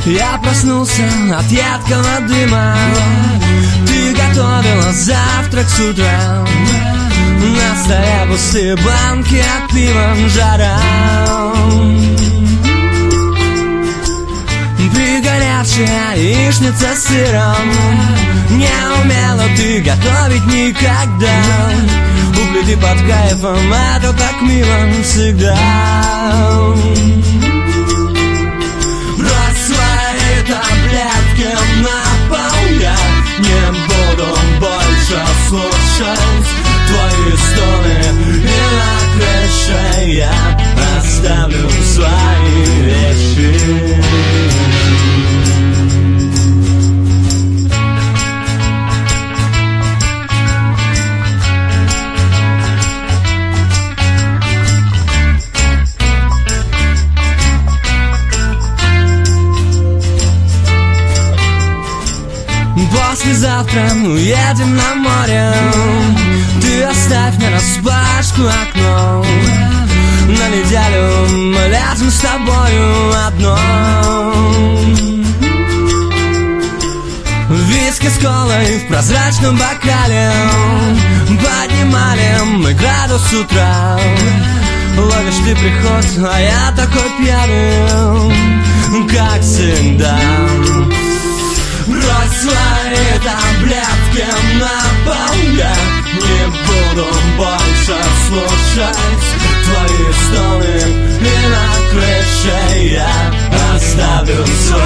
Я проснулся от едкого дыма. Ты готовила завтрак с утра. На столе пустые банки от пива, жара. Пригоревшая яичница с сыром. Не умела ты готовить никогда. Угли под кайфом, это так мило всегда. Брось свои таблетки на пол, я не буду больше слушать твои стоны. И на крыше я оставлю свои вещи. Послезавтра уедем на море. Ты оставь мне распашку окно. На неделю мы ляжем с тобою одно. Виски с колой в прозрачном бокале. Поднимали мы градус с утра. Ловишь ты приход, а я такой пьяный, как всегда. Брось свои таблетки на пол, я не буду больше слушать твои стоны. И на крыше я оставлю свои